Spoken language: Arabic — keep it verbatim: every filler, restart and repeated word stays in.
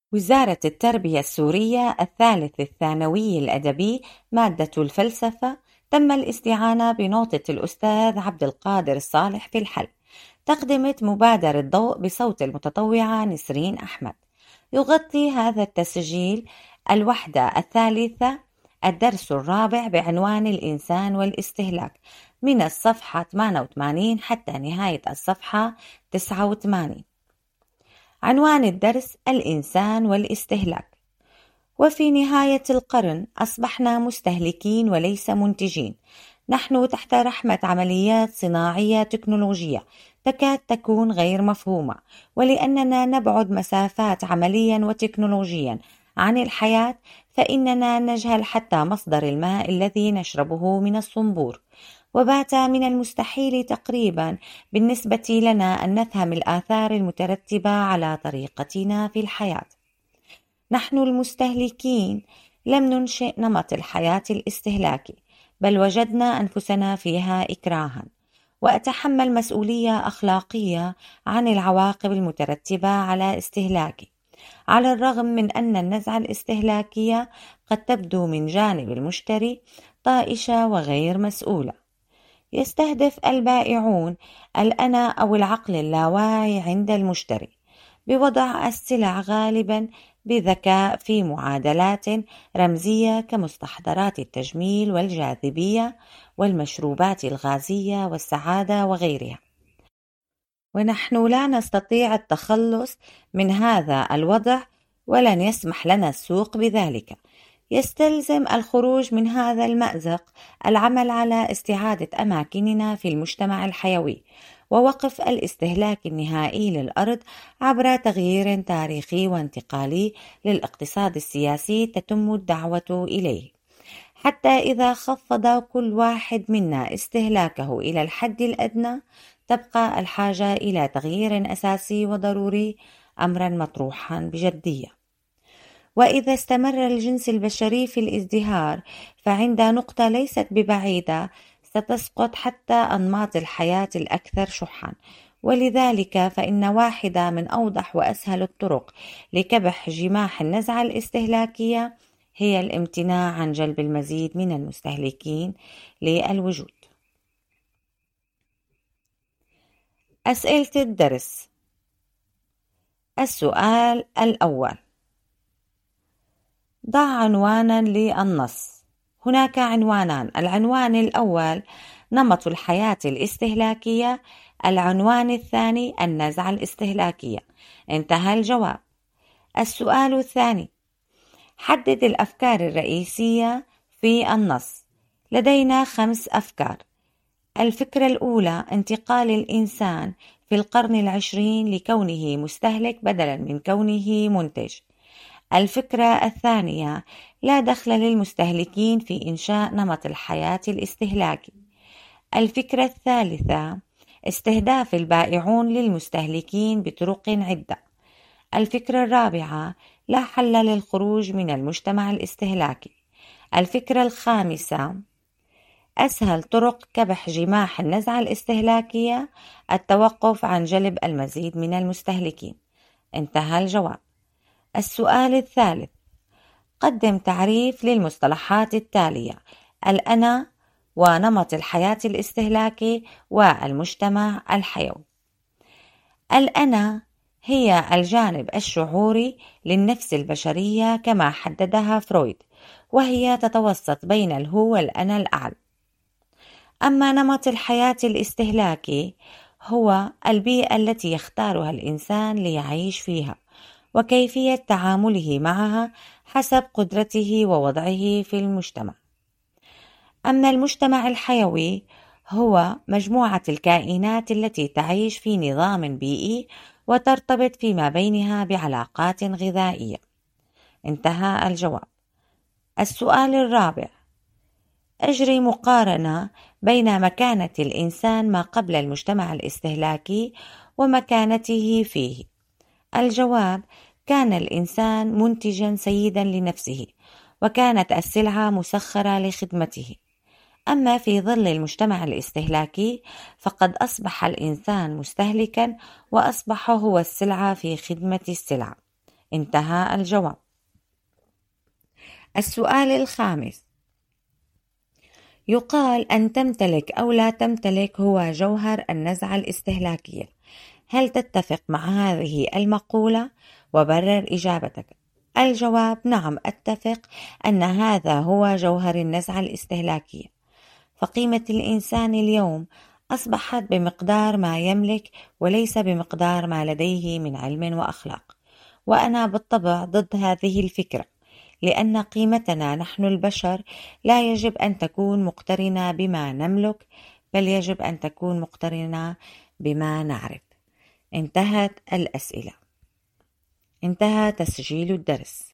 وزارة التربية السورية الثالث الثانوي الأدبي مادة الفلسفة تم الاستعانة بنوتة الأستاذ عبد القادر الصالح في الحل. تقدمت مبادرة ضوء بصوت المتطوعة نسرين أحمد. يغطي هذا التسجيل الوحدة الثالثة الدرس الرابع بعنوان الإنسان والاستهلاك من الصفحة ثمانية وثمانين حتى نهاية الصفحة تسعة وثمانين. عنوان الدرس: الإنسان والاستهلاك. وفي نهاية القرن أصبحنا مستهلكين وليس منتجين. نحن تحت رحمة عمليات صناعية تكنولوجية تكاد تكون غير مفهومة، ولأننا نبعد مسافات عمليا وتكنولوجيا عن الحياة فإننا نجهل حتى مصدر الماء الذي نشربه من الصنبور. وبات من المستحيل تقريبا بالنسبة لنا أن نفهم الآثار المترتبة على طريقتنا في الحياة. نحن المستهلكين لم ننشئ نمط الحياة الاستهلاكي، بل وجدنا أنفسنا فيها إكراها. وأتحمل مسؤولية أخلاقية عن العواقب المترتبة على استهلاكي، على الرغم من أن النزعة الاستهلاكية قد تبدو من جانب المشتري طائشة وغير مسؤولة. يستهدف البائعون الأنا أو العقل اللاواعي عند المشتري بوضع السلع غالبا بذكاء في معادلات رمزية كمستحضرات التجميل والجاذبية والمشروبات الغازية والسعادة وغيرها. ونحن لا نستطيع التخلص من هذا الوضع، ولن يسمح لنا السوق بذلك. يستلزم الخروج من هذا المأزق العمل على استعادة أماكننا في المجتمع الحيوي، ووقف الاستهلاك النهائي للأرض عبر تغيير تاريخي وانتقالي للاقتصاد السياسي تتم الدعوة إليه، حتى إذا خفض كل واحد منا استهلاكه إلى الحد الأدنى تبقى الحاجة إلى تغيير أساسي وضروري أمرا مطروحا بجدية. وإذا استمر الجنس البشري في الازدهار فعند نقطة ليست ببعيدة ستسقط حتى أنماط الحياة الأكثر شحا. ولذلك فإن واحدة من أوضح وأسهل الطرق لكبح جماح النزعة الاستهلاكية هي الامتناع عن جلب المزيد من المستهلكين للوجود. أسئلة الدرس. السؤال الأول: ضع عنوانا للنص. هناك عنوانان. العنوان الأول: نمط الحياة الاستهلاكية. العنوان الثاني: النزعة الاستهلاكية. انتهى الجواب. السؤال الثاني: حدد الأفكار الرئيسية في النص. لدينا خمس أفكار. الفكرة الأولى: انتقال الإنسان في القرن العشرين لكونه مستهلك بدلا من كونه منتج. الفكرة الثانية: لا دخل للمستهلكين في إنشاء نمط الحياة الاستهلاكي. الفكرة الثالثة: استهداف البائعون للمستهلكين بطرق عدة. الفكرة الرابعة: لا حل للخروج من المجتمع الاستهلاكي. الفكرة الخامسة: أسهل طرق كبح جماح النزعة الاستهلاكية التوقف عن جلب المزيد من المستهلكين. انتهى الجواب. السؤال الثالث: قدم تعريف للمصطلحات التالية: الأنا، ونمط الحياة الاستهلاكي، والمجتمع الحيوي. الأنا هي الجانب الشعوري للنفس البشرية كما حددها فرويد، وهي تتوسط بين الهو والأنا الأعلى. أما نمط الحياة الاستهلاكي هو البيئة التي يختارها الإنسان ليعيش فيها وكيفية تعامله معها حسب قدرته ووضعه في المجتمع. أما المجتمع الحيوي هو مجموعة الكائنات التي تعيش في نظام بيئي وترتبط فيما بينها بعلاقات غذائية. انتهى الجواب. السؤال الرابع: أجري مقارنة بين مكانة الإنسان ما قبل المجتمع الاستهلاكي ومكانته فيه. الجواب: كان الإنسان منتجا سيدا لنفسه، وكانت السلعة مسخرة لخدمته. أما في ظل المجتمع الاستهلاكي فقد أصبح الإنسان مستهلكا، وأصبح هو السلعة في خدمة السلعة. انتهى الجواب. السؤال الخامس: يقال أن تمتلك أو لا تمتلك هو جوهر النزعة الاستهلاكية. هل تتفق مع هذه المقولة؟ وبرر إجابتك. الجواب: نعم، أتفق أن هذا هو جوهر النزعة الاستهلاكية. فقيمة الإنسان اليوم أصبحت بمقدار ما يملك وليس بمقدار ما لديه من علم وأخلاق، وأنا بالطبع ضد هذه الفكرة، لأن قيمتنا نحن البشر لا يجب أن تكون مقترنة بما نملك، بل يجب أن تكون مقترنة بما نعرف. انتهت الأسئلة. انتهى تسجيل الدرس.